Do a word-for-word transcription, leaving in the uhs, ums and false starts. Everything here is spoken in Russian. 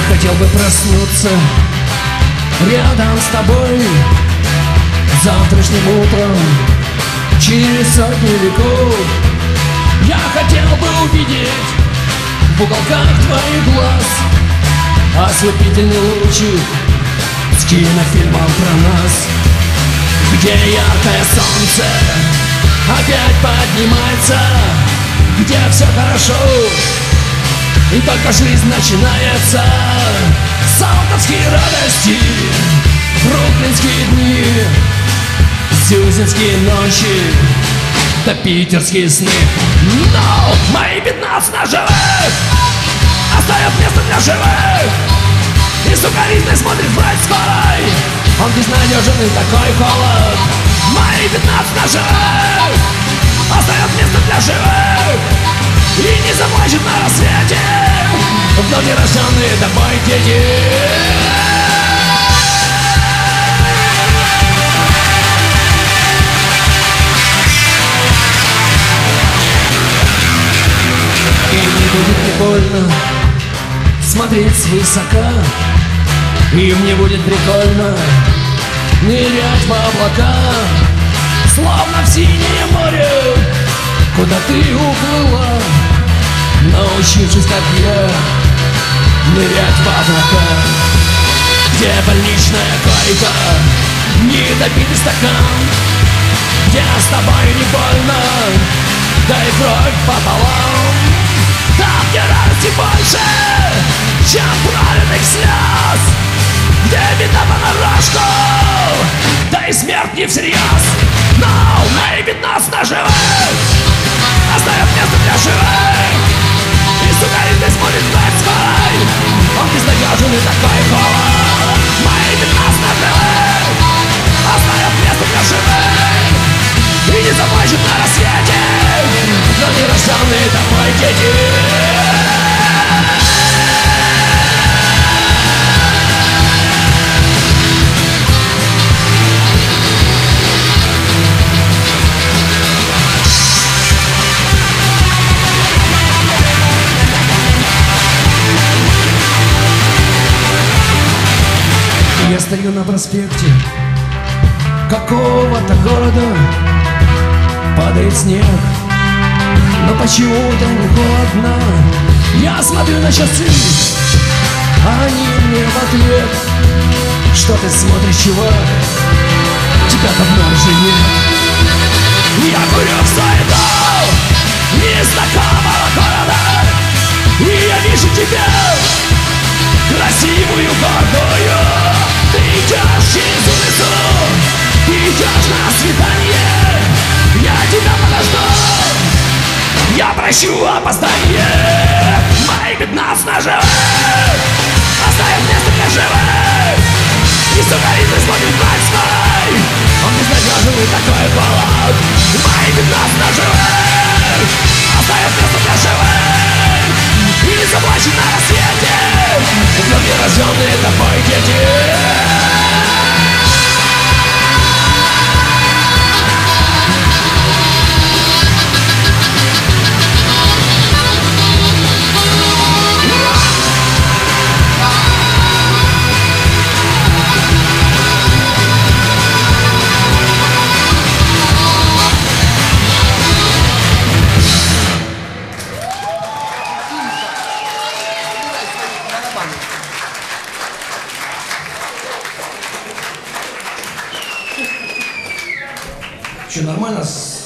хотел бы проснуться рядом с тобой завтрашним утром через сотни веков. Я хотел бы увидеть в уголках твоих глаз ослепительный лучик с кинофильмом про нас, где яркое солнце опять поднимается, где все хорошо и только жизнь начинается. Салтовские радости, бруклинские дни, сюзинские ночи, да питерские сны. Но мои пятнадцать ножевых оставят место для живых, и сукаризной смотрит врать скорой. Он безнадежен и такой холод. Мои пятнадцать ножевых оставят место для живых, и не заплачет на рассвете вновь нерожденные тобой дети. И мне будет не больно смотреть свысока, и мне будет прикольно нырять в облака, словно в синее море, куда ты уплыла, научившись, как я, нырять в облака. Где больничная койка, недопитый стакан, где с тобой не больно, дай кровь пополам. Там, где радости больше, чем пролитых слез, где беда понарошку, да и смерть не всерьез. Но мои пятнадцать ножевых оставят место для живых, и сукаризной смотрит врать скорой. Он безнадежен и такой холод. Мои пятнадцать ножевых оставят место для живых, и не заплачут на рассвете но нерожденные тобой дети. Я стою на проспекте какого-то города, падает снег, но почему-то не холодно. Я смотрю на часы, а они мне в ответ: что ты смотришь, чувак, тебя давно уже нет. Я курю в суету незнакомого города, и я вижу тебя, красивую, гордую. Ты идешь через улицу, ты идешь на свидание, я тебя подожду, я прощу опоздание. Мои пятнадцать ножевых оставят место для живых, и сукаризной смотрит врать скорой. Он безнадежен и такой холод. Мои пятнадцать ножевых оставят место для живых, и не заплачет на рассвете вновь нерожденные тобой дети. Что, нормально?